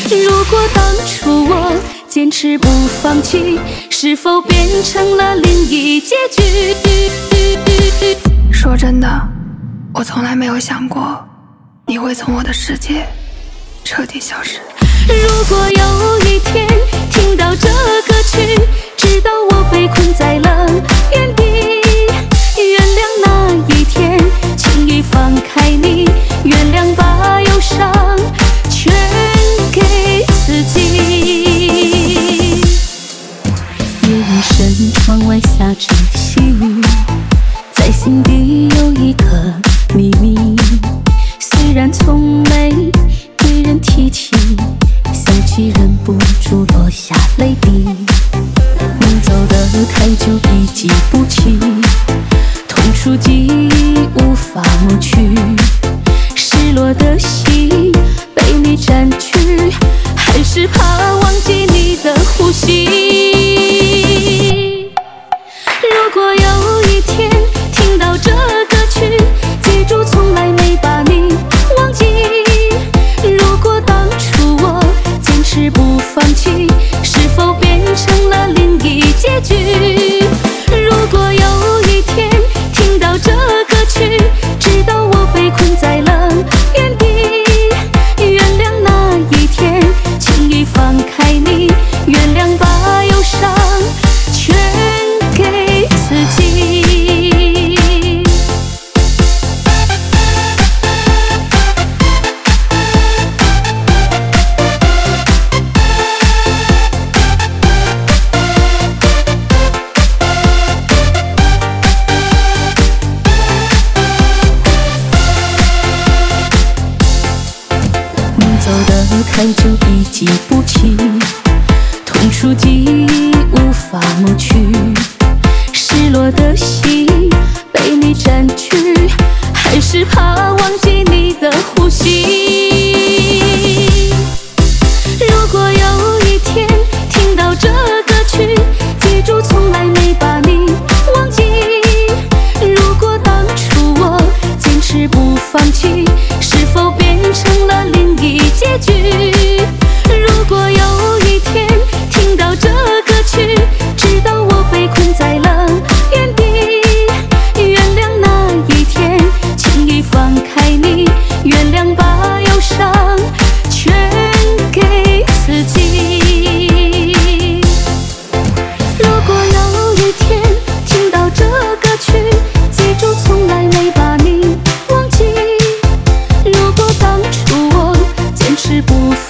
如果当初我坚持不放弃，是否变成了另一结局？ 说真的，我从来没有想过你会从我的世界彻底消失。 如果有一天听到这歌曲，直到我被困在了原地，原谅那一天轻易放开你，原谅把忧伤全给自己。夜已深，窗外下着细雨，在心底有一颗秘密，虽然从没对人提起，想起忍不住落下泪滴。你走得太久已记不起，痛楚记忆无法抹去，失落的心被你占据，还是怕忘记你的呼吸。如果有一天听到这歌曲，记住从来没把你忘记。如果当初我坚持不放弃，是否变成了另一结局？如果有一天听到这歌曲，直到我被困在了原地，原谅那一天轻易放开你，原谅把忧伤全给自己。走得太久已记不起，痛楚记忆无法抹去，失落的心被你占据，还是怕忘记你的呼吸。如果有一天听到这歌曲，记住从来没把你忘记。如果当初我坚持不放弃，是否变成了另一结局？如果有一天听到这歌曲，直到我被困在了原地，原谅那一天轻易放开你，原谅把忧伤全给自己。如果有一天听到这歌曲，记住从来没把你忘记。如果当初我坚持不放弃，